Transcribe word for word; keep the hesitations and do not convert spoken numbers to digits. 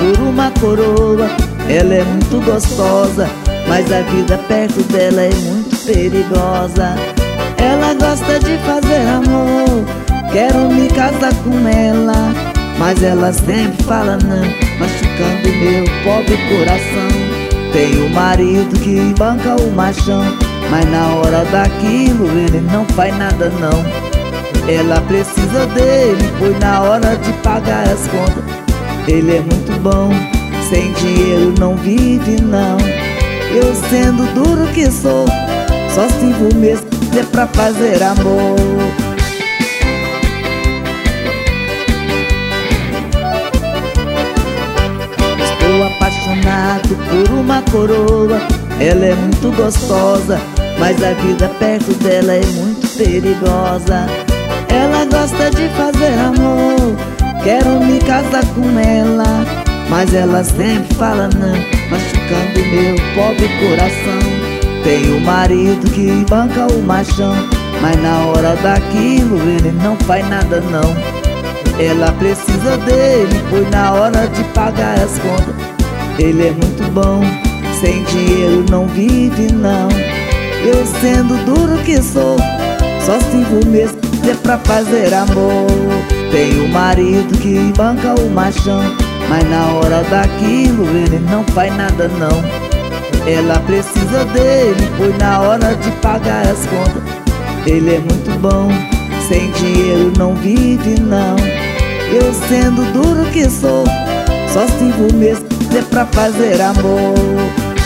por uma coroa. Ela é muito gostosa, mas a vida perto dela é muito perigosa. Ela gosta de fazer amor, quero me casar com ela, mas ela sempre fala não, machucando meu pobre coração. Tem o marido que banca o machão, mas na hora daquilo ele não faz nada não. Ela precisa dele, pois na hora de pagar as contas ele é muito bom, sem dinheiro não vive não. Eu sendo duro que sou, só sirvo mesmo é pra fazer amor. Estou apaixonado por uma coroa. Ela é muito gostosa, mas a vida perto dela é muito perigosa. Ela gosta de fazer amor, quero me casar com ela, mas ela sempre fala não, machucando meu pobre coração. Tem o marido que banca o machão, mas na hora daquilo ele não faz nada não. Ela precisa dele, pois na hora de pagar as contas ele é muito bom, sem dinheiro não vive não. Eu sendo duro que sou, só sirvo mesmo é pra fazer amor. Tem o marido que banca o machão, mas na hora daquilo ele não faz nada não. Ela precisa dele, pois na hora de pagar as contas ele é muito bom, sem dinheiro não vive não. Eu sendo duro que sou, só sirvo mesmo é pra fazer amor.